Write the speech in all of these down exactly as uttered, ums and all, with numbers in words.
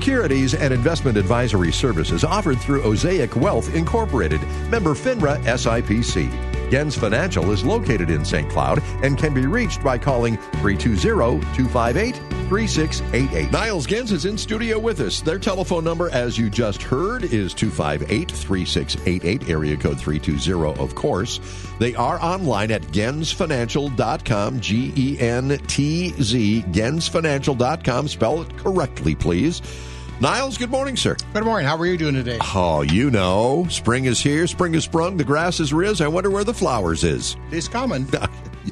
Securities and investment advisory services offered through Osaic Wealth Incorporated, member FINRA S I P C. Gens Financial is located in Saint Cloud and can be reached by calling three two zero, two five eight, three six eight eight. Niles Gens is in studio with us. Their telephone number, as you just heard, is two five eight, three six eight eight, area code three two zero, of course. They are online at gens financial dot com, G E N T Z, gens financial dot com. Spell it correctly, please. Niles, good morning, sir. Good morning. How are you doing today? Oh, you know, spring is here, spring is sprung, the grass is riz. I wonder where the flowers is. It's coming. uh,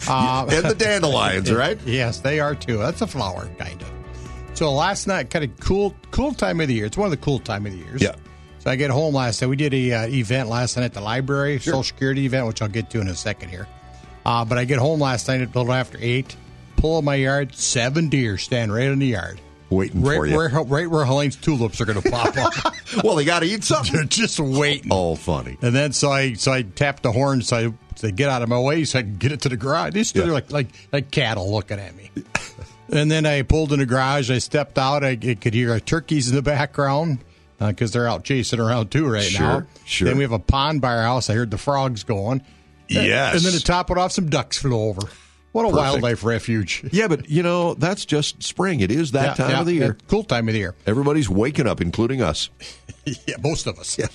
and the dandelions, right? Yes, they are too. That's a flower, kind of. So last night, kind of cool cool time of the year. It's one of the cool time of the years. Yeah. So I get home last night. We did a uh, event last night at the library, Sure. Social Security event, which I'll get to in a second here. Uh, but I get home last night at a little after eight, pull up my yard, seven deer stand right in the yard. Waiting right, for you. Where, right where Helene's tulips are going to pop up. Well, they got to eat something. They're just waiting. Oh, funny. And then so I so I tapped the horn so I so they get out of my way so I can get it to the garage. They stood Yeah. there like like like cattle looking at me. And then I pulled in the garage. I stepped out. I, I could hear turkeys in the background because uh, they're out chasing around too right Sure, now. sure. Then we have a pond by our house. I heard the frogs going. Yes. And then to top it off, some ducks flew over. What a Perfect. wildlife refuge. Yeah, but, you know, that's just spring. It is that Yeah, time yeah, of the year. yeah, cool time of the year. Everybody's waking up, including us. Yeah, most of us.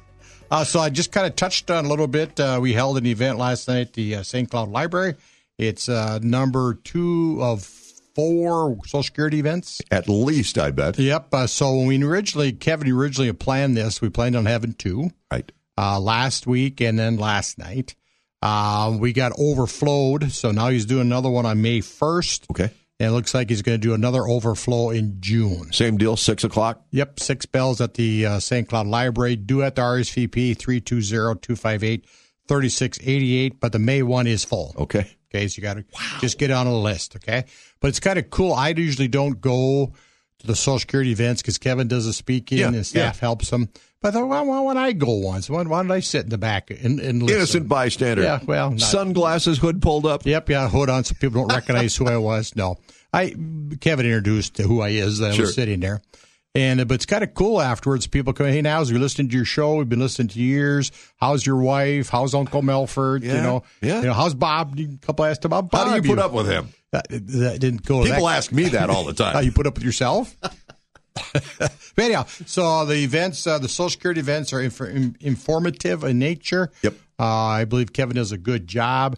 uh, so I just kind of touched on a little bit. Uh, we held an event last night at the uh, Saint Cloud Library. It's uh, number two of four Social Security events. At least, I bet. Yep. Uh, so when we originally, Kevin originally planned this, we planned on having two. Right. Uh, last week and then last night. Uh, we got overflowed, so now he's doing another one on May first. Okay. And it looks like he's going to do another overflow in June. Same deal, six o'clock? Yep, six bells at the uh, Saint Cloud Library. Due at the R S V P, three two zero, two five eight, three six eight eight, but the May one is full. Okay. Okay, so you got to just get on the list, okay? But it's kind of cool. I usually don't go to the Social Security events because Kevin does the speaking Yeah, and staff yeah. helps him. But I thought, well, why would I go once? Why, why did I sit in the back and, and listen? Innocent bystander. Yeah, well, not- Sunglasses, hood pulled up. Yep, yeah, hood on so people don't recognize who I was. No, I Kevin introduced who I is. That I Sure. was sitting there, and uh, but it's kind of cool afterwards. People come, hey, now we're listening to your show. We've been listening to you years. How's your wife? How's Uncle Melford? Yeah, You know, yeah. You know, how's Bob? A couple asked about Bob. How do you put up with him? That, that didn't go. People that, ask me that all the time. How you put up with yourself? But anyhow, so the events, uh, the Social Security events are inf- in- informative in nature. Yep. Uh, I believe Kevin does a good job.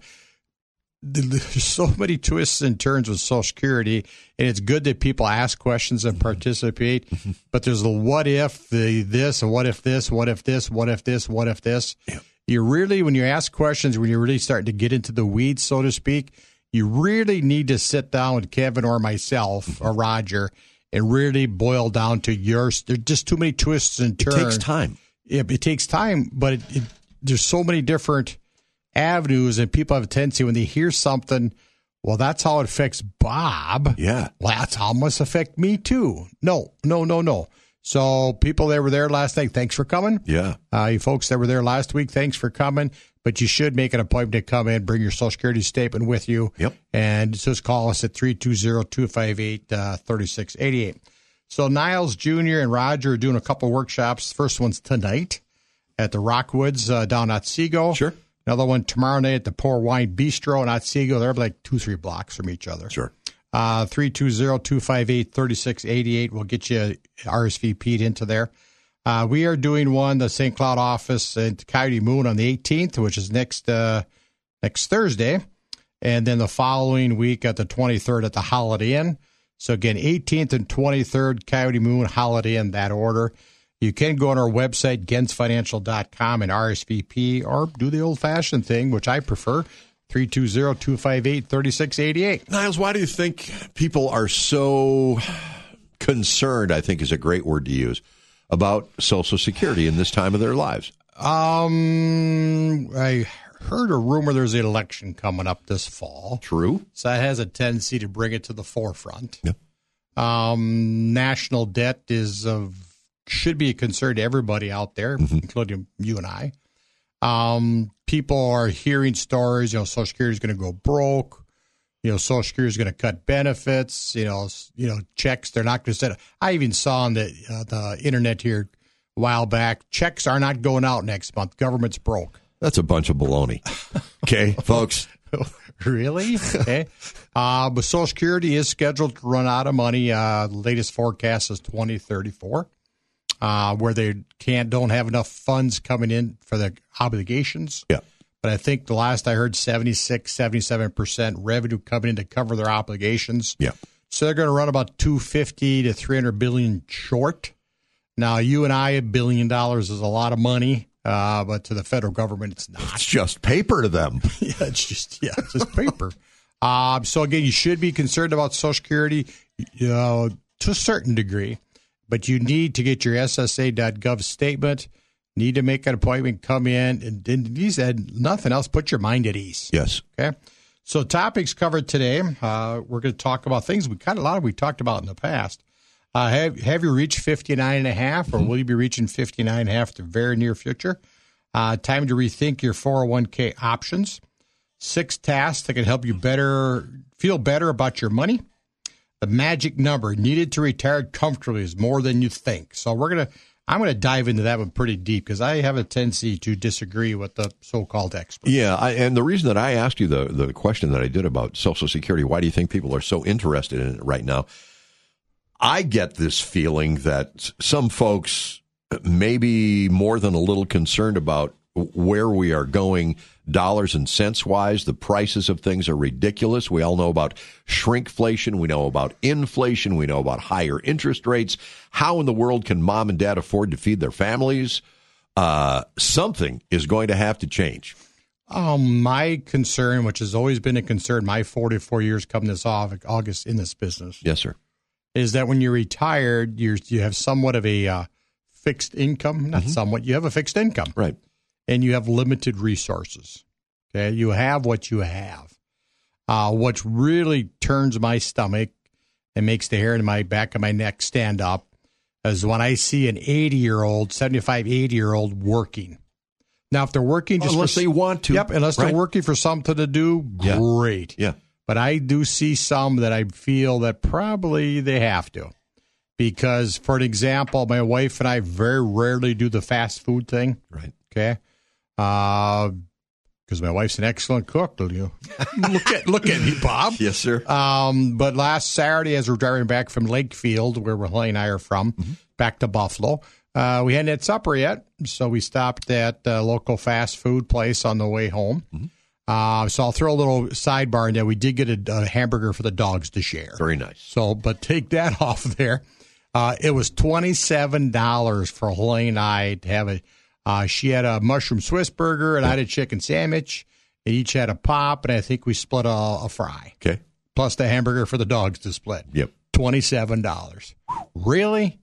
There's so many twists and turns with Social Security, and it's good that people ask questions and participate. But there's the what if, the this, and what if this, what if this, what if this, what if this. Yep. You really, when you ask questions, when you're really starting to get into the weeds, so to speak, you really need to sit down with Kevin or myself or Roger and really boil down to yours. There's just too many twists and It turns. takes time. Yeah, it takes time, but it, it, there's so many different avenues, and people have a tendency when they hear something, well, that's how it affects Bob. Yeah. Well, that's how it must affect me too. No, no, no, no. So people that were there last night, thanks for coming. Yeah. Uh, you folks that were there last week, thanks for coming. But you should make an appointment to come in, bring your Social Security statement with you. Yep. And just call us at three two zero, two five eight, three six eight eight. So Niles Junior and Roger are doing a couple workshops. First one's tonight at the Rockwoods uh, down at Otsego. Sure. Another one tomorrow night at the Pour Wine Bistro in Otsego. They're like two, three blocks from each other. Sure. Uh, three two zero, two five eight, three six eight eight will get you R S V P'd into there. Uh, we are doing one, the Saint Cloud office at Coyote Moon on the eighteenth, which is next uh, next Thursday. And then the following week at the twenty-third at the Holiday Inn. So again, eighteenth and twenty-third, Coyote Moon, Holiday Inn, that order. You can go on our website, gens financial dot com, and R S V P, or do the old-fashioned thing, which I prefer, three two zero, two five eight, three six eight eight. Niles, why do you think people are so concerned, I think is a great word to use, about Social Security in this time of their lives? Um, I heard a rumor there's an election coming up this fall. True. So that has a tendency to bring it to the forefront. Yeah. Um, national debt is of should be a concern to everybody out there, mm-hmm. including you and I. Um, people are hearing stories, you know, Social Security is going to go broke. you know, Social Security is going to cut benefits, you know, you know, checks. They're not going to send. I even saw on the uh, the internet here a while back, checks are not going out next month. Government's broke. That's a bunch of baloney. Okay, folks. Really? Okay. Uh, but Social Security is scheduled to run out of money. Uh, the latest forecast is twenty thirty-four, uh, where they can't don't have enough funds coming in for the obligations. Yeah. But I think the last I heard, seventy-six, seventy-seven percent revenue coming in to cover their obligations. Yeah. So they're going to run about two hundred fifty to three hundred billion short. Now, you and I, a billion dollars is a lot of money, uh, but to the federal government, it's not. It's just paper to them. yeah, it's just yeah, it's just paper. Uh, so again, you should be concerned about Social Security, you know, to a certain degree, but you need to get your S S A dot gov statement. Need to make an appointment, come in, and, and he said nothing else. Put your mind at ease. Yes. Okay. So topics covered today. Uh, we're going to talk about things we kind of a lot of we talked about in the past. Uh, have have you reached fifty-nine and a half, or will you be reaching fifty-nine and a half in the very near future? Uh, time to rethink your four oh one k options. Six tasks that can help you better feel better about your money. The magic number needed to retire comfortably is more than you think. So we're gonna. I'm going to dive into that one pretty deep because I have a tendency to disagree with the so-called experts. Yeah, I, and the reason that I asked you the, the question that I did about Social Security, why do you think people are so interested in it right now? I get this feeling that some folks may be more than a little concerned about where we are going dollars and cents wise. The prices of things are ridiculous. We all know about shrinkflation. We know about inflation. We know about higher interest rates. How in the world can mom and dad afford to feed their families? Uh, something is going to have to change. Um, my concern, which has always been a concern, my forty-four years coming this off August in this business. Yes, sir. Is that when you're retired, you're, you have somewhat of a uh, fixed income. Not mm-hmm. somewhat. You have a fixed income. Right. And you have limited resources. Okay, you have what you have. Uh, what really turns my stomach and makes the hair in my back of my neck stand up is when I see an eighty-year-old, seventy-five, eighty-year-old working. Now, if they're working just unless for, they want to, yep, unless right? they're working for something to do, great. Yeah. yeah. But I do see some that I feel that probably they have to. Because, for an example, my wife and I very rarely do the fast food thing. Right. Okay. Uh, because my wife's an excellent cook. You look at look at me, Bob. Yes, sir. Um, but last Saturday, as we're driving back from Lakefield, where Helene and I are from, mm-hmm. back to Buffalo, uh, we hadn't had supper yet, so we stopped at a local fast food place on the way home. Mm-hmm. Uh, so I'll throw a little sidebar in there. We did get a, a hamburger for the dogs to share. Very nice. So, but take that off there. Uh, it was twenty-seven dollars for Helene and I to have a. Uh, she had a mushroom Swiss burger, and I had a chicken sandwich. They each had a pop, and I think we split a, a fry. Okay. Plus the hamburger for the dogs to split. Yep. twenty-seven dollars. Really?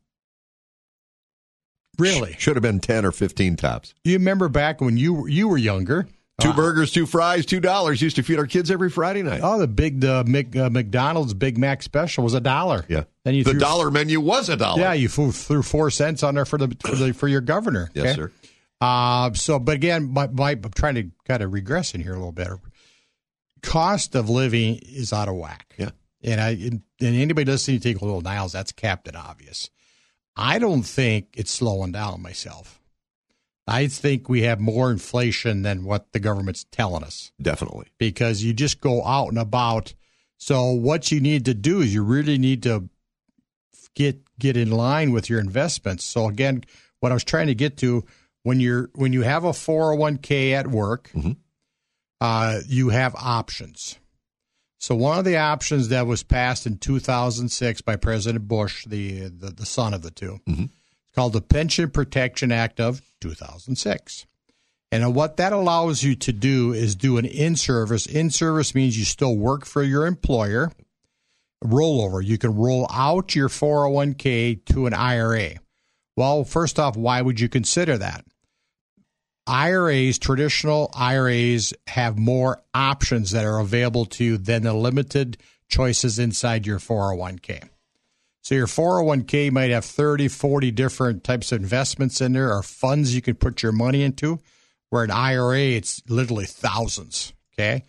Really? Should have been ten or fifteen tops. You remember back when you you were younger? Two uh, burgers, two fries, two dollars. Used to feed our kids every Friday night. Oh, the big the Mc, uh, McDonald's Big Mac special was a dollar. Yeah. Then you the threw, dollar menu was a dollar. Yeah, you threw, threw four cents on there for the for, the, for your governor. Yes, okay? sir. Uh, so, but again, my, my, I'm trying to kind of regress in here a little bit. Cost of living is out of whack. Yeah. And I and anybody listening to take a little Niles, that's Captain Obvious. I don't think it's slowing down myself. I think we have more inflation than what the government's telling us. Definitely. Because you just go out and about. So what you need to do is you really need to get get in line with your investments. So again, what I was trying to get to, when you're when you have a four oh one k at work, mm-hmm. uh, you have options. So one of the options that was passed in two thousand six by President Bush, the the, the son of the two, mm-hmm. it's called the Pension Protection Act of two thousand six. And what that allows you to do is do an in-service. In-service means you still work for your employer. Rollover. You can roll out your four oh one k to an I R A. Well, first off, why would you consider that? I R As, traditional I R As, have more options that are available to you than the limited choices inside your four oh one k. So your four oh one k might have thirty, forty different types of investments in there or funds you can put your money into, where an I R A, it's literally thousands, okay?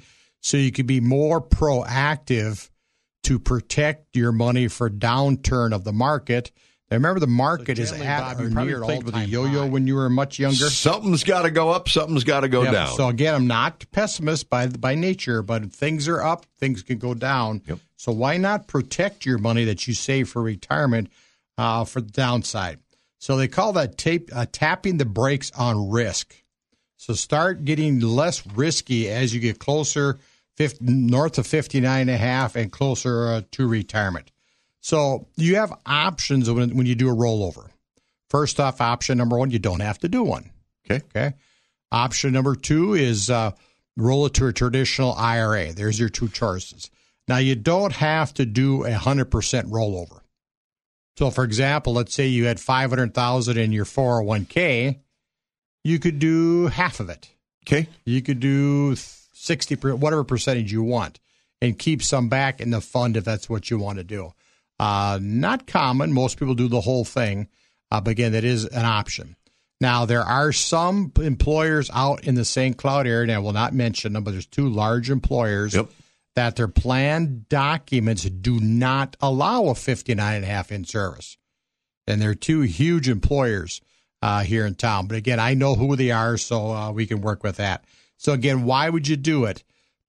so you could be more proactive to protect your money for downturn of the market. Now, remember, the market so is at Bob, or near all-time with a yo-yo high. When you were much younger. Something's got to go up. Something's got to go yep. down. So again, I'm not pessimist by by nature, but things are up, things can go down. Yep. So why not protect your money that you save for retirement uh, for the downside? So they call that tape, uh, tapping the brakes on risk. So start getting less risky as you get closer, fifty, north of fifty-nine and a half and closer uh, to retirement. So you have options when, when you do a rollover. First off, option number one, you don't have to do one. Okay. Okay. Option number two is uh, roll it to a traditional I R A. There's your two choices. Now, you don't have to do a one hundred percent rollover. So, for example, let's say you had five hundred thousand dollars in your four oh one k. You could do half of it. Okay. You could do sixty percent, whatever percentage you want, and keep some back in the fund if that's what you want to do. Uh, not common. Most people do the whole thing. Uh, but again, that is an option. Now, there are some employers out in the Saint Cloud area, and I will not mention them, but there's two large employers yep. that their plan documents do not allow a fifty-nine and a half in service. And they're two huge employers uh, here in town. But again, I know who they are, so uh, we can work with that. So again, why would you do it?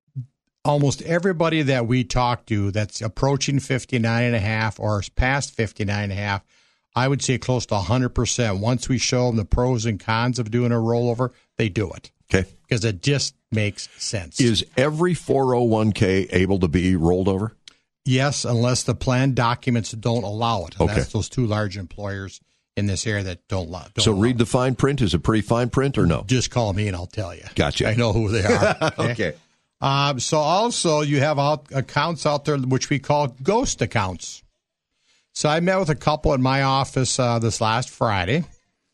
Almost everybody that we talk to that's approaching fifty-nine and a half or past fifty-nine and a half, I would say close to one hundred percent. Once we show them the pros and cons of doing a rollover, they do it. Okay. Because it just makes sense. Is every four oh one k able to be rolled over? Yes, unless the plan documents don't allow it. And okay. That's those two large employers in this area that don't allow it. So read the fine print. Is it pretty fine print or no? Just call me and I'll tell you. Gotcha. I know who they are. Okay. okay. Um, so also you have out, accounts out there which we call ghost accounts. So I met with a couple in my office uh, this last Friday.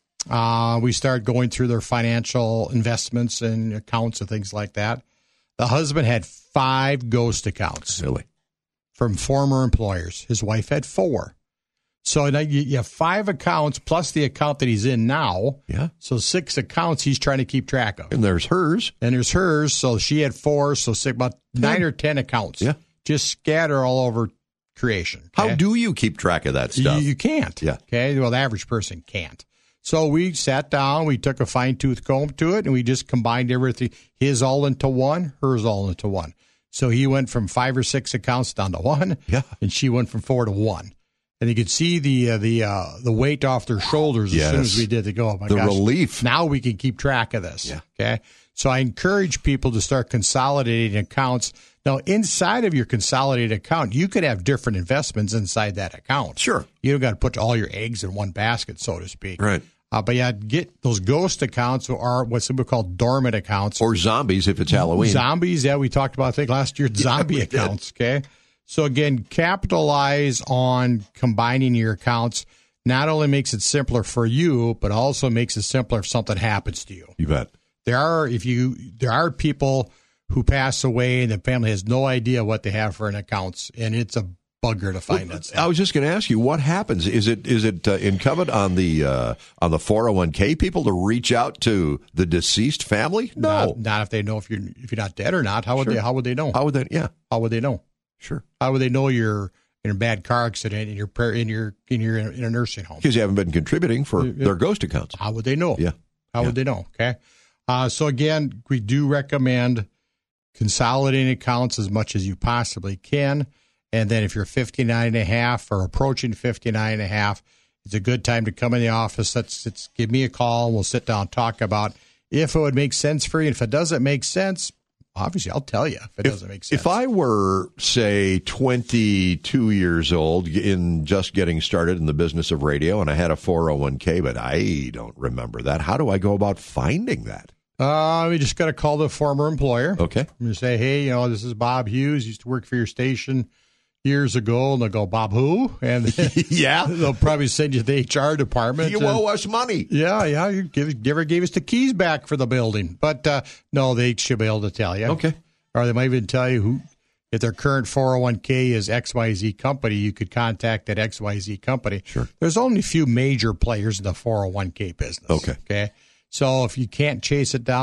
Uh, we started going through their financial investments and accounts and things like that. The husband had five ghost accounts. Really? From former employers. His wife had four. So now you, you have five accounts plus the account that he's in now. Yeah. So six accounts he's trying to keep track of. And there's hers. And there's hers. So she had four. So six, about nine or ten accounts. Yeah. Just scatter all over creation. Okay? Okay? How do you keep track of that stuff? You, you can't. Yeah. Okay. Well, the average person can't. So we sat down, we took a fine tooth comb to it, and we just combined everything, his all into one, hers all into one. So he went from five or six accounts down to one, yeah, and she went from four to one. And you could see the uh, the uh, the weight off their shoulders yes. as soon as we did. They go, oh my the gosh, relief. Now we can keep track of this. Yeah. Okay. So I encourage people to start consolidating accounts. Now, inside of your consolidated account, you could have different investments inside that account. Sure. You don't got to put all your eggs in one basket, so to speak. Right. Uh, but yeah, get those ghost accounts or what some people call dormant accounts. Or zombies if it's Halloween. Zombies, yeah, we talked about, I think, last year, zombie yeah, accounts, okay? So again, capitalize on combining your accounts. Not only makes it simpler for you, but also makes it simpler if something happens to you. You bet. There are, if you, there are people who pass away and the family has no idea what they have for an accounts, and it's a bugger to find well, that. I was just going to ask you, what happens? Is it is it uh, incumbent on the uh, on the four oh one k people to reach out to the deceased family? No, not, not if they know if you're if you're not dead or not. How would sure. they? How would they know? How would they? Yeah, how would they know? Sure. How would they know you're in a bad car accident and you're in your in your in a nursing home? Because you haven't been contributing for it, their ghost accounts. How would they know? Yeah. How yeah. would they know? Okay. Uh, so again, we do recommend consolidating accounts as much as you possibly can. And then if you're fifty-nine and a half or approaching fifty-nine and a half, it's a good time to come in the office. Let's, let's give me a call. We'll sit down and talk about if it would make sense for you. And if it doesn't make sense, obviously I'll tell you if it if, doesn't make sense. If I were, say, twenty-two years old in just getting started in the business of radio and I had a four oh one k, but I don't remember that, how do I go about finding that? Uh, we just got to call the former employer. Okay. And say, hey, you know, this is Bob Hughes. Used to work for your station years ago. And they'll go, Bob who? And yeah, they'll probably send you to the H R department. You and, owe us money. Yeah, yeah. You give, never gave us the keys back for the building. But uh, no, they should be able to tell you. Okay. Or they might even tell you who, if their current four oh one k is X Y Z company, you could contact that X Y Z company. Sure. There's only a few major players in the four oh one k business. Okay. Okay. So if you can't chase it down,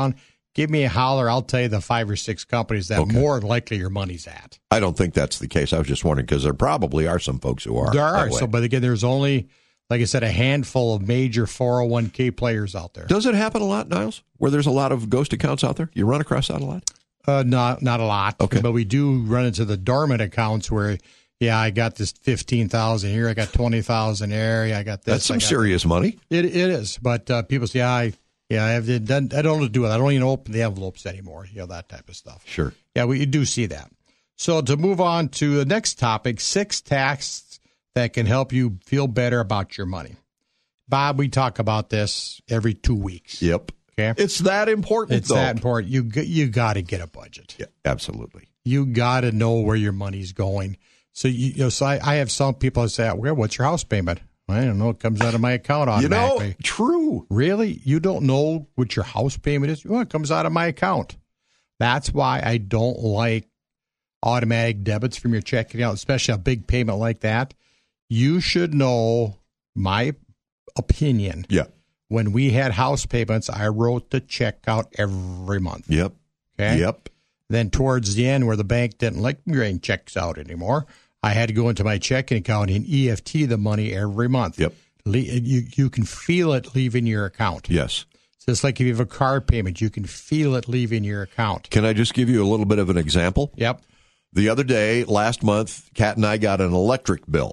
give me a holler. I'll tell you the five or six companies that Okay. more likely your money's at. I don't think that's the case. I was just wondering because there probably are some folks who are. There are. that way. So, but again, there's only, like I said, a handful of major four oh one k players out there. Does it happen a lot, Niles, where there's a lot of ghost accounts out there? You run across that a lot? Uh, not not a lot. Okay. But we do run into the dormant accounts where, yeah, I got this fifteen thousand here, I got twenty thousand there, yeah, I got this. That's some I got serious money. It it is, but uh, people say, yeah, I yeah, I have it done, I don't do it. I don't even open the envelopes anymore. You know, that type of stuff. Sure. Yeah, we do see that. So to move on to the next topic, six tasks that can help you feel better about your money. Bob, we talk about this every two weeks. Yep. Okay, It's that important. it's though. that important. You g- you got to get a budget. Yeah, absolutely. You got to know where your money's going. So you, you know, so I, I have some people that say, "Well, what's your house payment?" I don't know. It comes out of my account You automatically. know, true. Really? You don't know what your house payment is? Well, it comes out of my account. That's why I don't like automatic debits from your checking account, especially a big payment like that. You should know my opinion. Yeah. When we had house payments, I wrote the check out every month. Yep. Okay. Yep. Then towards the end, where the bank didn't like me writing checks out anymore, I had to go into my checking account and E F T the money every month. Yep. Le- You you can feel it leaving your account. Yes. So it's like if you have a car payment, you can feel it leaving your account. Can I just give you a little bit of an example? Yep. The other day, last month, Kat and I got an electric bill,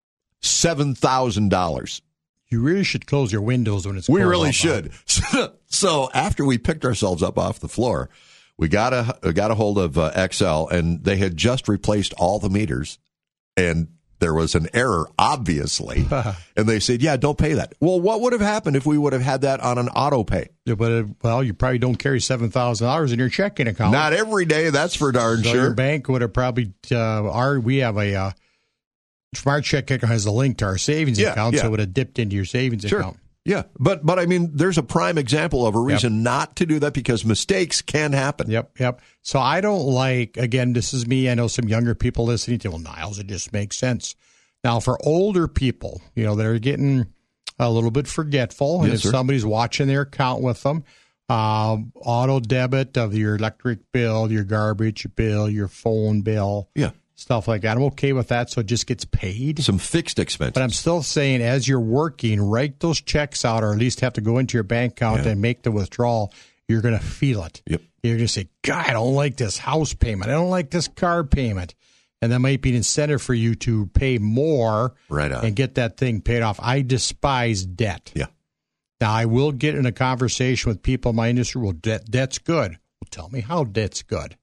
seven thousand dollars. You really should close your windows when it's We cold really out, should. So after we picked ourselves up off the floor, we got a got a hold of uh, X L, and they had just replaced all the meters, and there was an error, obviously. And they said, "Yeah, don't pay that." Well, what would have happened if we would have had that on an auto pay? Yeah, but uh, well, you probably don't carry seven thousand dollars in your checking account. Not every day, that's for darn so sure. your bank would have probably uh, our we have a uh, our checking account has a link to our savings Yeah, account, yeah. so it would have dipped into your savings Sure. account. Yeah, but but I mean, there's a prime example of a reason not to do that because mistakes can happen. Yep, yep. So I don't like, again, this is me. I know some younger people listening to, well, Niles, it just makes sense. Now, for older people, you know, they're getting a little bit forgetful. And Yes, if sir. somebody's watching their account with them, um, auto debit of your electric bill, your garbage bill, your phone bill, Yeah, stuff like that. I'm okay with that. So it just gets paid. some fixed expenses. But I'm still saying, as you're working, write those checks out, or at least have to go into your bank account Yeah. and make the withdrawal. You're going to feel it. Yep. You're going to say, God, I don't like this house payment. I don't like this car payment. And that might be an incentive for you to pay more Right on. and get that thing paid off. I despise debt. Yeah. Now, I will get in a conversation with people in my industry. Well, debt, debt's good. Well, tell me how debt's good.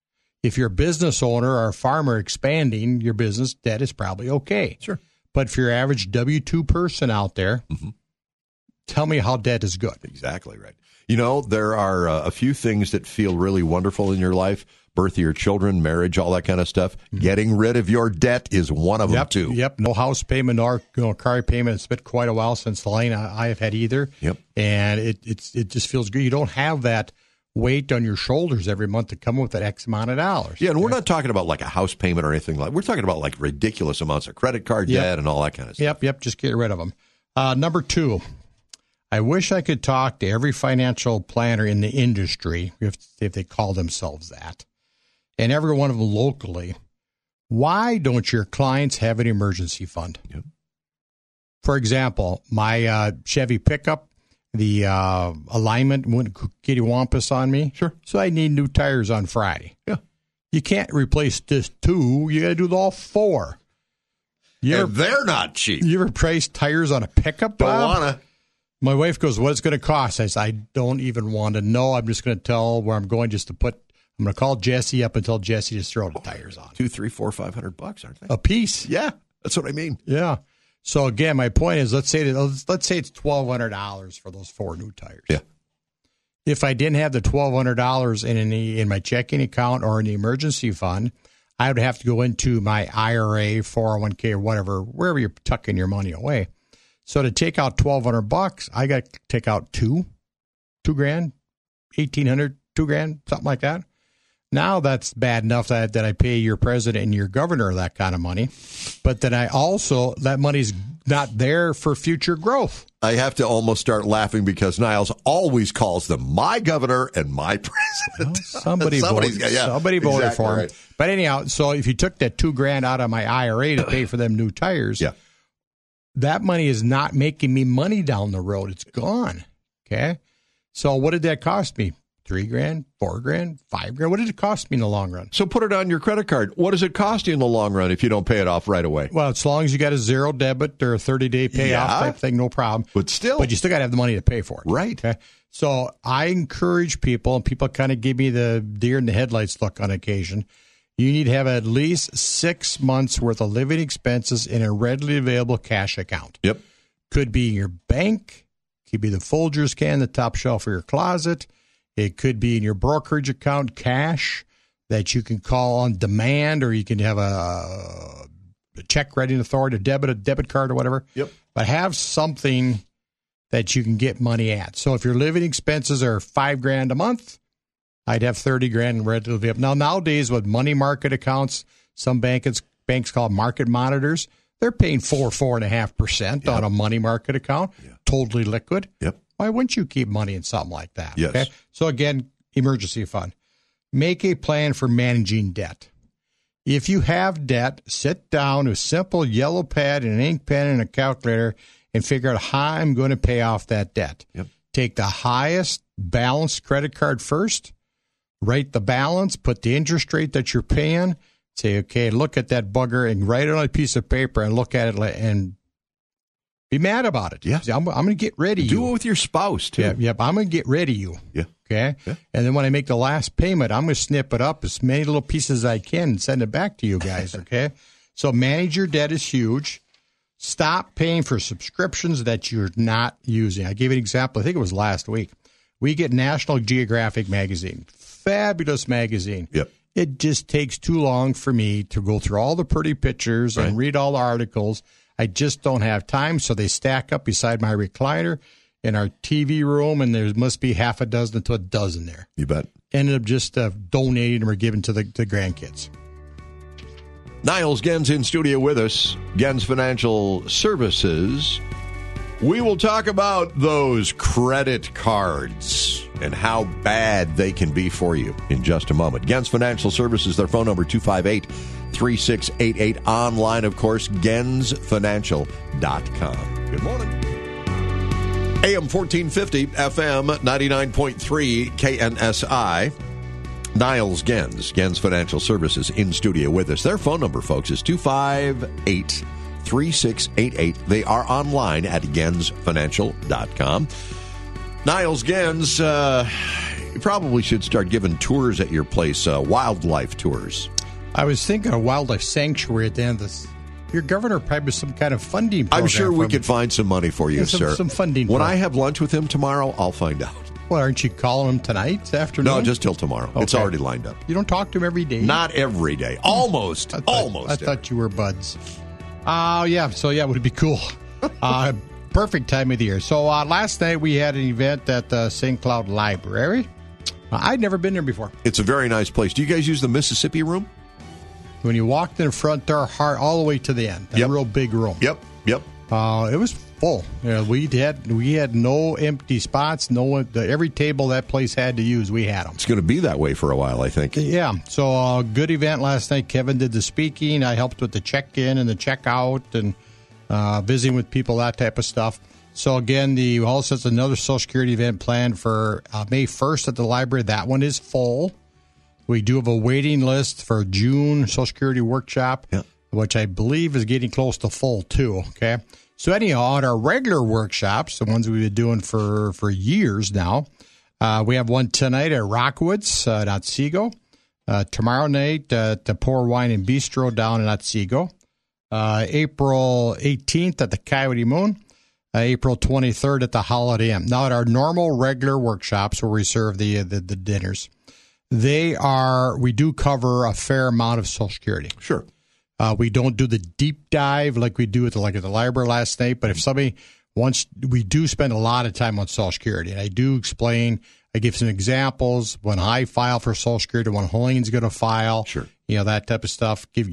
If you're a business owner or a farmer expanding your business, debt is probably okay. Sure. But for your average W two person out there, Mhm. tell me how debt is good. Exactly right. You know, there are uh, a few things that feel really wonderful in your life. Birth of your children, marriage, all that kind of stuff. Getting rid of your debt is one of Yep, them, too. Yep. No house payment or you know, car payment. It's been quite a while since the lane I, I have had either. Yep. And it it's it just feels good. You don't have that weight on your shoulders every month to come up with that X amount of dollars. Yeah, and we're not talking about like a house payment or anything like. We're talking about like ridiculous amounts of credit card Yep. debt and all that kind of stuff. Yep, yep. Just get rid of them. Uh, number two, I wish I could talk to every financial planner in the industry, if if they call themselves that, and every one of them locally. Why don't your clients have an emergency fund? Yep. For example, my uh, Chevy pickup, the uh, alignment went kittywampus on me. Sure. So I need new tires on Friday. Yeah. You can't replace just two. You got to do all four. You And ever, they're not cheap. you ever replace tires on a pickup, Don't Bob? want to. My wife goes, "What's it going to cost?" I said, "I don't even want to know. I'm just going to tell where I'm going just to put, I'm going to call Jesse up and tell Jesse to throw the tires on. Two, three, four, five hundred bucks, aren't they? A piece. Yeah, that's what I mean. Yeah. So again, my point is, let's say that, let's, let's say it's twelve hundred dollars for those four new tires. Yeah. If I didn't have the twelve hundred dollars in any, in my checking account or in the emergency fund, I would have to go into my I R A, four oh one k, or whatever, wherever you're tucking your money away. So to take out twelve hundred bucks, I got to take out two, two grand, eighteen hundred, two grand, something like that. Now that's bad enough that, that I pay your president and your governor that kind of money. But then I also, that money's not there for future growth. I have to almost start laughing because Niles always calls them my governor and my president. Well, somebody voted, yeah, somebody voted exactly for him. Right. But anyhow, so if you took that two grand out of my I R A to pay for them new tires, yeah. that money is not making me money down the road. It's gone. Okay. So what did that cost me? Three grand, four grand, five grand. What did it cost me in the long run? So put it on your credit card. What does it cost you in the long run if you don't pay it off right away? Well, as long as you got a zero debit or a thirty-day payoff Yeah. type thing, no problem. But still. But you still got to have the money to pay for it. Right. Okay. So I encourage people, and people kind of give me the deer in the headlights look on occasion. You need to have at least six months worth of living expenses in a readily available cash account. Yep. Could be your bank. Could be the Folgers can, the top shelf of your closet. It could be in your brokerage account, cash that you can call on demand, or you can have a, a check writing authority, a debit, a debit card, or whatever. Yep. But have something that you can get money at. So if your living expenses are five grand a month, I'd have thirty grand readily up. Now nowadays with money market accounts, some banks banks call market monitors. They're paying four, four and a half percent on a money market account, yeah. totally liquid. Yep. Why wouldn't you keep money in something like that? Yes. Okay. So again, emergency fund. Make a plan for managing debt. If you have debt, sit down with a simple yellow pad and an ink pen and a calculator and figure out how I'm going to pay off that debt. Yep. Take the highest balanced credit card first, write the balance, put the interest rate that you're paying, say, okay, look at that bugger and write it on a piece of paper and look at it and be mad about it. Yeah. I'm, I'm going to get rid of you. Do it with your spouse, too. Yep, yep. I'm going to get rid of you. Yeah. Okay? Yeah. And then when I make the last payment, I'm going to snip it up as many little pieces as I can and send it back to you guys, okay? So manage your debt is huge. Stop paying for subscriptions that you're not using. I gave an example. I think it was last week. We get National Geographic magazine. Fabulous magazine. Yep. It just takes too long for me to go through all the pretty pictures Right. and read all the articles. I just don't have time, so they stack up beside my recliner in our T V room, and there must be half a dozen to a dozen there. You bet. Ended up just uh, donating them or giving to the, the grandkids. Niles Gens in studio with us, Gens Financial Services. We will talk about those credit cards and how bad they can be for you in just a moment. Gens Financial Services, their phone number two five eight, three six eight eight. Online, of course, gens financial dot com. Good morning. A M fourteen fifty, F M ninety-nine point three, K N S I. Niles Gens, Gens Financial Services, in studio with us. Their phone number, folks, is two five eight, three six eight eight. They are online at gens financial dot com. Niles Gens, uh, you probably should start giving tours at your place, uh, wildlife tours. I was thinking of wildlife sanctuary at the end of this. Your governor probably some kind of funding program. I'm sure we from, could find some money for you, yeah, some, sir. Some funding. When program. I have lunch with him tomorrow, I'll find out. Well, aren't you calling him tonight, this afternoon? No, just till tomorrow. Okay. It's already lined up. You don't talk to him every day? Not every day. Almost. I thought, almost. I thought you were buds. Oh, uh, yeah. So, yeah, it would be cool. uh, perfect time of the year. So, uh, last night we had an event at the Saint Cloud Library. Uh, I'd never been there before. It's a very nice place. Do you guys use the Mississippi room? When you walked in the front door, hard, all the way to the end. A Yep. real big room. Yep, yep. Uh, it was full. You know, we had we had no empty spots. No one, the, every table that place had to use, we had them. It's going to be that way for a while, I think. Yeah. So, uh, good event last night. Kevin did the speaking. I helped with the check-in and the check-out and uh, visiting with people, that type of stuff. So, again, the also has another Social Security event planned for uh, May first at the library. That one is full. We do have a waiting list for June Social Security workshop, yeah. which I believe is getting close to full, too. Okay. So anyhow, at our regular workshops, the ones we've been doing for, for years now, uh, we have one tonight at Rockwoods uh, at Otsego. Uh, tomorrow night uh, at the Pour Wine and Bistro down in Otsego. Uh, April eighteenth at the Coyote Moon. Uh, April twenty-third at the Holiday Inn. Now, at our normal regular workshops where we serve the the, the dinners, they are we do cover a fair amount of Social Security. Sure. Uh, we don't do the deep dive like we do at the, like at the library last night. But if somebody wants, we do spend a lot of time on Social Security. And I do explain, I give some examples when I file for Social Security, when Helene's going to file, sure. you know, that type of stuff. Give you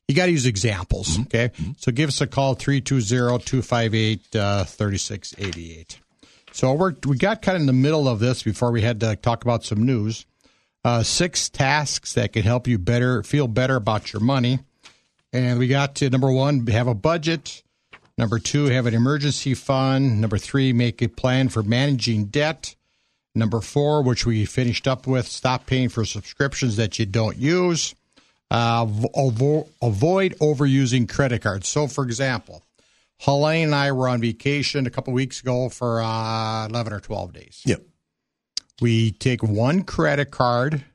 you got to use examples, Mm-hmm. okay? Mm-hmm. So give us a call, three two zero, two five eight, three six eight eight. So we're, we got kind of in the middle of this before we had to talk about some news. Uh, six tasks that can help you better feel better about your money. And we got to, number one, have a budget. Number two, have an emergency fund. Number three, make a plan for managing debt. Number four, which we finished up with, stop paying for subscriptions that you don't use. Uh, avo- avoid overusing credit cards. So, for example, Helene and I were on vacation a couple weeks ago for uh, eleven or twelve days. Yep. We take one credit card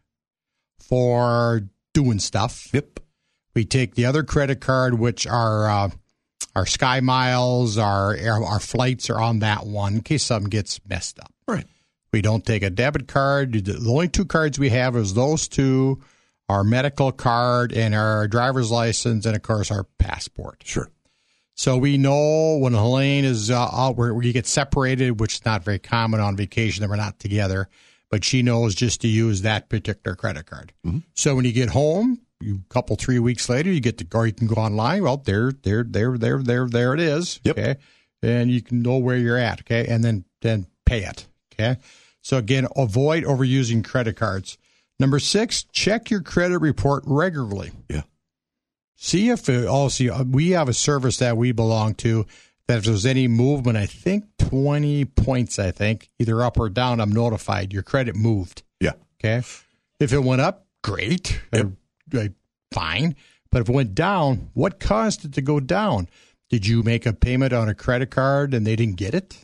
for doing stuff. Yep. We take the other credit card, which are uh, our Sky Miles, our, our flights are on that one in case something gets messed up. Right. We don't take a debit card. The only two cards we have is those two, our medical card and our driver's license, and, of course, our passport. Sure. So we know when Helene is uh, out, where we get separated, which is not very common on vacation, that we're not together, but she knows just to use that particular credit card. Mm-hmm. So when you get home, you couple, three weeks later, you get to go, you can go online. Well, there, there, there, there, there, there it is. Yep. Okay. And you can know where you're at. Okay. And then, then pay it. Okay. So again, avoid overusing credit cards. Number six, check your credit report regularly. Yeah. See if it also, we have a service that we belong to that if there's any movement, I think twenty points, I think, either up or down, I'm notified. Your credit moved. Yeah. Okay. If it went up, great. Yep. Uh, fine. But if it went down, what caused it to go down? Did you make a payment on a credit card and they didn't get it?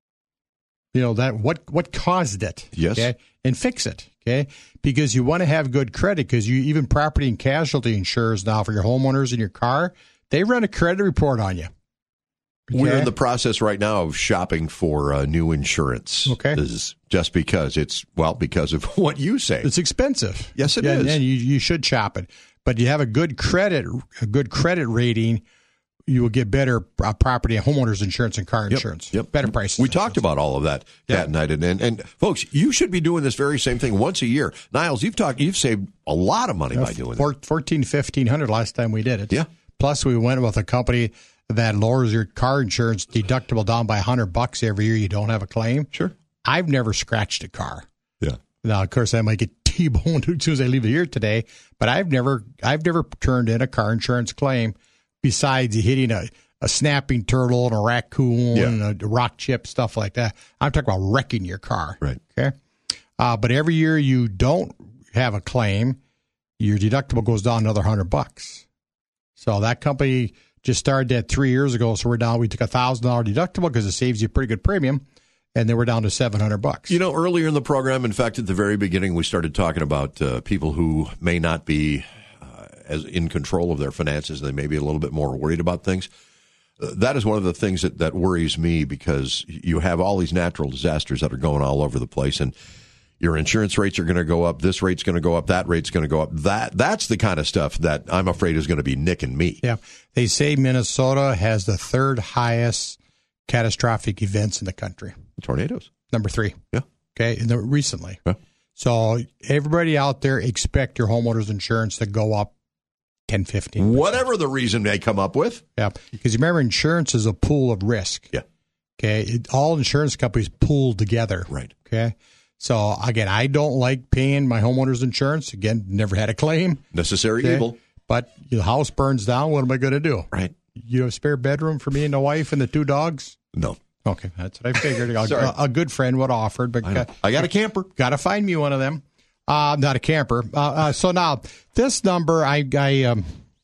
You know, that what what caused it? Yes. Okay? And fix it. Okay. Because you want to have good credit, because you even property and casualty insurers now for your homeowners and your car, they run a credit report on you. Okay? We're in the process right now of shopping for uh, new insurance. Okay. This is just because it's, well, because of what you say. It's expensive. Yes, it yeah, is. And you, you should shop it. But you have a good credit, a good credit rating, you will get better uh, property and homeowners insurance and car Yep, insurance. Yep. Better prices. We talked about all of that, Yeah. Kat and I did. And, and folks, you should be doing this very same thing once a year. Niles, you've talked, you've saved a lot of money Uh, by doing four, that. fourteen, fifteen hundred last time we did it. Yeah. Plus, we went with a company that lowers your car insurance deductible down by a hundred bucks every year. You don't have a claim. Sure. I've never scratched a car. Yeah. Now, of course, I might get T-boned as soon as I leave here today, but I've never, I've never turned in a car insurance claim besides hitting a, a snapping turtle and a raccoon Yeah. and a rock chip, stuff like that. I'm talking about wrecking your car. Right. Okay. Uh, but every year you don't have a claim, your deductible goes down another hundred bucks. So that company just started that three years ago. So we're down, we took a thousand dollar deductible because it saves you a pretty good premium. And then we're down to seven hundred bucks. You know, earlier in the program, in fact, at the very beginning, we started talking about uh, people who may not be uh, as in control of their finances. They may be a little bit more worried about things. Uh, that is one of the things that, that worries me, because you have all these natural disasters that are going all over the place, and your insurance rates are going to go up. This rate's going to go up. That rate's going to go up. That That's the kind of stuff that I'm afraid is going to be nicking me. Yeah. They say Minnesota has the third highest catastrophic events in the country. Tornadoes. Number three. Yeah. Okay. And the, recently. Yeah. So everybody out there, expect your homeowner's insurance to go up ten, fifteen percent. Whatever the reason they come up with. Yeah. Because you remember, insurance is a pool of risk. Yeah. Okay. It, all insurance companies pool together. Right. Okay. So again, I don't like paying my homeowner's insurance. Again, never had a claim. Necessary Okay? evil. But your house burns down. What am I going to do? Right. You have a spare bedroom for me and the wife and the two dogs? No. Okay, that's what I figured. a, Sorry. a, a good friend would have offered, but I, got, I got a camper. got to find me one of them. Uh, not a camper. Uh, uh, so now this number I, I um,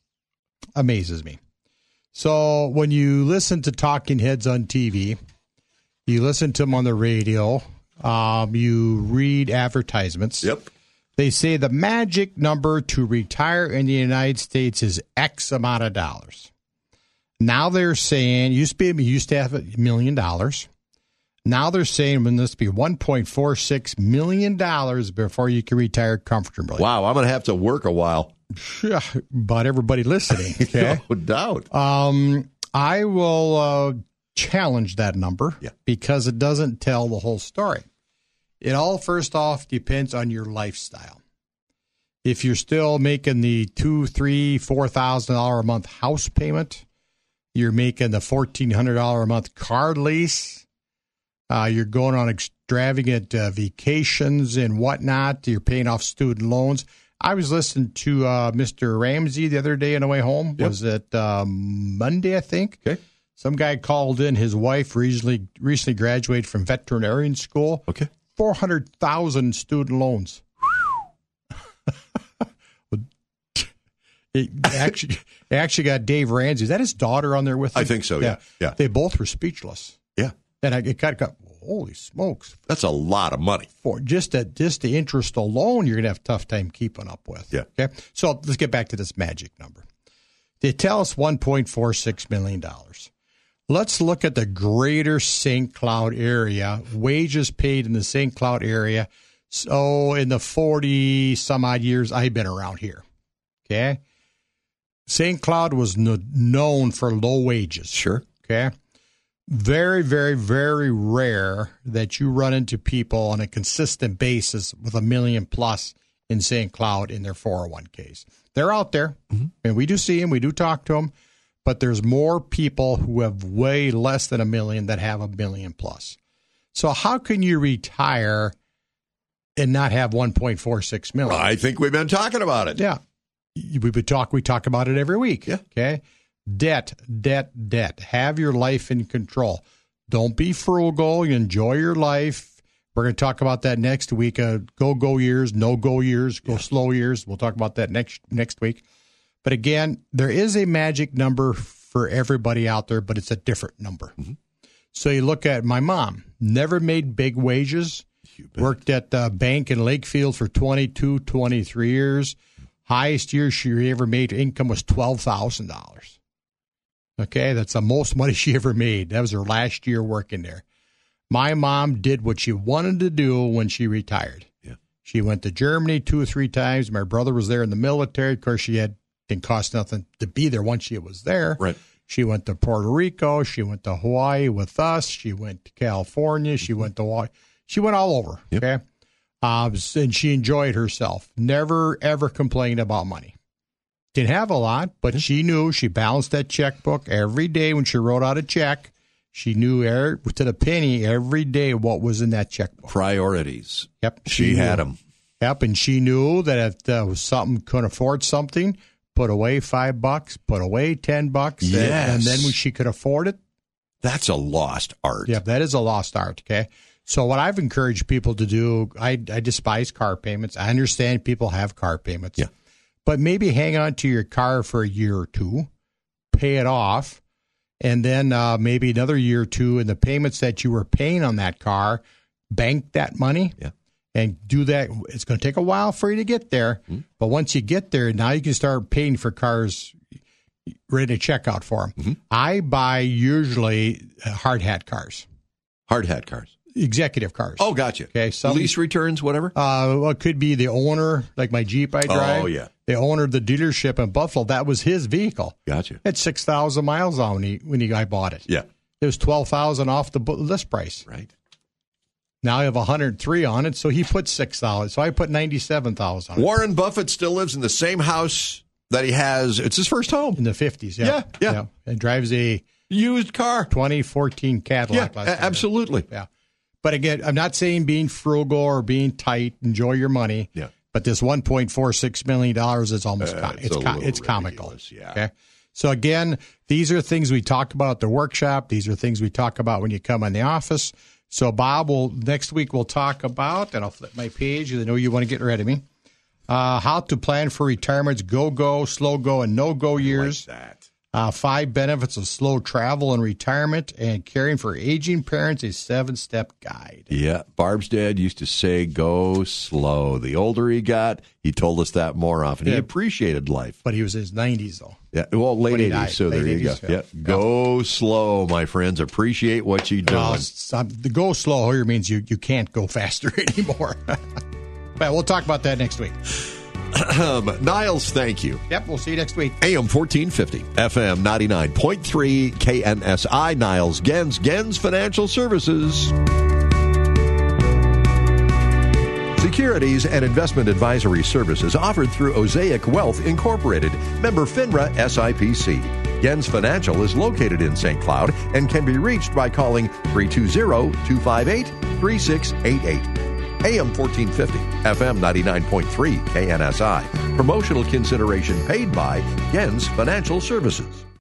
amazes me. So when you listen to talking heads on T V, you listen to them on the radio, um, you read advertisements. Yep. They say the magic number to retire in the United States is X amount of dollars. Now they're saying, used to be, used to have a million dollars. Now they're saying when this be one point four six million dollars before you can retire comfortably. Wow, I'm going to have to work a while. Yeah, but everybody listening, okay? No doubt. Um, I will uh, challenge that number Yeah. because it doesn't tell the whole story. It all, first off, depends on your lifestyle. If you're still making the two, three, four thousand dollar a month house payment, you're making the fourteen hundred dollar a month car lease. Uh, you're going on extravagant uh, vacations and whatnot. You're paying off student loans. I was listening to uh, Mister Ramsey the other day on the way home. Yep. Was it um, Monday, I think? Okay. Some guy called in. His wife recently recently graduated from veterinarian school. Okay. four hundred thousand student loans. It actually, it actually got Dave Ramsey. Is that his daughter on there with him? I think so, yeah. yeah. yeah. They both were speechless. Yeah. And I it got, got holy smokes. That's a lot of money. For just, a, just the interest alone, you're going to have a tough time keeping up with. Yeah. Okay. So let's get back to this magic number. They tell us one point four six million dollars. Let's look at the greater Saint Cloud area, wages paid in the Saint Cloud area. So in the forty some odd years I've been around here. Okay. Saint Cloud was no, known for low wages. Sure. Okay. Very, very, very rare that you run into people on a consistent basis with a million plus in Saint Cloud in their four oh one k's. They're out there, mm-hmm. and we do see them, we do talk to them, but there's more people who have way less than a million that have a million plus. So how can you retire and not have one point four six million? I think we've been talking about it. Yeah. We would talk. We talk about it every week. Yeah. Okay. Debt, debt, debt. Have your life in control. Don't be frugal. Enjoy your life. We're going to talk about that next week. Uh, go go years, no go years, go yeah. slow years. We'll talk about that next next week. But again, there is a magic number for everybody out there, but it's a different number. Mm-hmm. So you look at my mom. Never made big wages. Worked at the bank in Lakefield for twenty-two, twenty-three years. Highest year she ever made income was twelve thousand dollars. Okay, that's the most money she ever made. That was her last year working there. My mom did what she wanted to do when she retired. Yeah. She went to Germany two or three times. My brother was there in the military. Of course, she had didn't cost nothing to be there once she was there. Right. She went to Puerto Rico. She went to Hawaii with us. She went to California. She went to Hawaii. She went all over. Yep. Okay. Uh, and she enjoyed herself. Never, ever complained about money. Didn't have a lot, but she knew she balanced that checkbook every day when she wrote out a check. She knew er, to the penny every day what was in that checkbook. Priorities. Yep. She, she had them. Yep, and she knew that if there was something, couldn't afford something, put away five bucks, put away ten bucks. Yes. And, and then when she could afford it. That's a lost art. Yep, that is a lost art, okay? So what I've encouraged people to do, I, I despise car payments. I understand people have car payments. Yeah. But maybe hang on to your car for a year or two, pay it off, and then uh, maybe another year or two, and the payments that you were paying on that car, bank that money yeah. and do that. It's going to take a while for you to get there. Mm-hmm. But once you get there, now you can start paying for cars, ready to check out for them. Mm-hmm. I buy usually hard hat cars. Hard hat cars. Executive cars. Oh, gotcha. Okay, some, lease returns, whatever. Uh, well, it could be the owner, like my Jeep I drive. Oh, yeah. The owner of the dealership in Buffalo. That was his vehicle. Gotcha. It had six thousand miles on when he when he I bought it. Yeah. It was twelve thousand off the list price. Right. Now I have one hundred three on it, so he put six thousand. So I put ninety seven thousand. Warren it. Buffett still lives in the same house that he has. It's his first home in the fifties. Yeah. Yeah. Yeah. yeah. And drives a used car, twenty fourteen Cadillac. Yeah, last absolutely. Yeah. But again, I'm not saying being frugal or being tight. Enjoy your money. Yeah. But this one point four six million dollars is almost uh, it's it's, com- it's comical. Yeah. Okay. So again, these are things we talk about at the workshop. These are things we talk about when you come in the office. So Bob will next week we'll talk about, and I'll flip my page because I know you want to get rid of me. Uh, how to plan for retirements, go go, slow go, and no go years. I like that. Uh, five benefits of slow travel and retirement, and caring for aging parents, a seven-step guide. Yeah, Barb's dad used to say, go slow. The older he got, he told us that more often. Yeah. He appreciated life. But he was in his nineties, though. Yeah, well, late eighties, died. so late there eighties, you go. Yeah. Yeah. Go yeah. slow, my friends. Appreciate what you're doing. Well, some, the go slow here means you, you can't go faster anymore. But we'll talk about that next week. Um, Niles, thank you. Yep, we'll see you next week. A M fourteen fifty, F M ninety-nine point three, K N S I, Niles Gens, Gens Financial Services. Securities and investment advisory services offered through Osaic Wealth Incorporated, member FINRA S I P C. Gens Financial is located in Saint Cloud and can be reached by calling three two zero, two five eight, three six eight eight. A M fourteen fifty, F M ninety-nine point three, K N S I. Promotional consideration paid by Gens Financial Services.